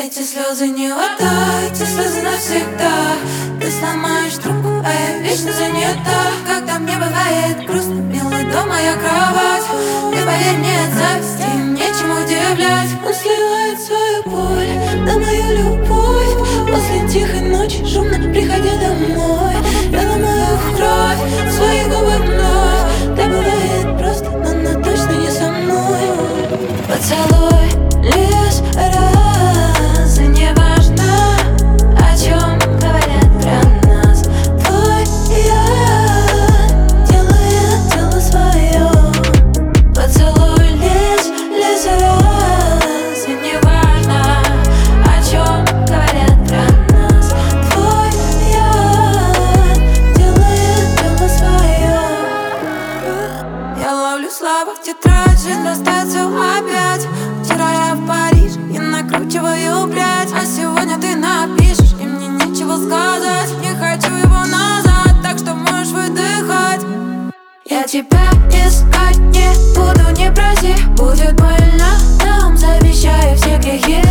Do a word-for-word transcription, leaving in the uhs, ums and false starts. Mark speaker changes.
Speaker 1: Эти слезы не вода, эти слезы навсегда. Ты сломаешь трубку, а я вечно занята. Когда мне бывает грустно, милый дом, моя кровать. Ты поверь, нет зависти, нечем удивлять. Он сливает свою боль, да мою любовь. После тихой ночи, шумно приходя домой, я ломаю в кровь свои губы вновь. Да бывает просто, но она точно не со мной. Поцелуй лишь раз, и не важно, о чем говорят про нас. Твой яд делает дело свое. Поцелуй лишь, лишь раз, и не важно, о чем говорят про нас. Твой яд делает дело свое. Я ловлю слабых тетрадь, жизнь растает все опять. Вчера я в Париж и накручиваю прядь, а сегодня ты напишешь, и мне нечего сказать. Не хочу его назад, так что можешь выдыхать. Я тебя искать не буду, не проси. Будет больно, нам завещаю все грехи.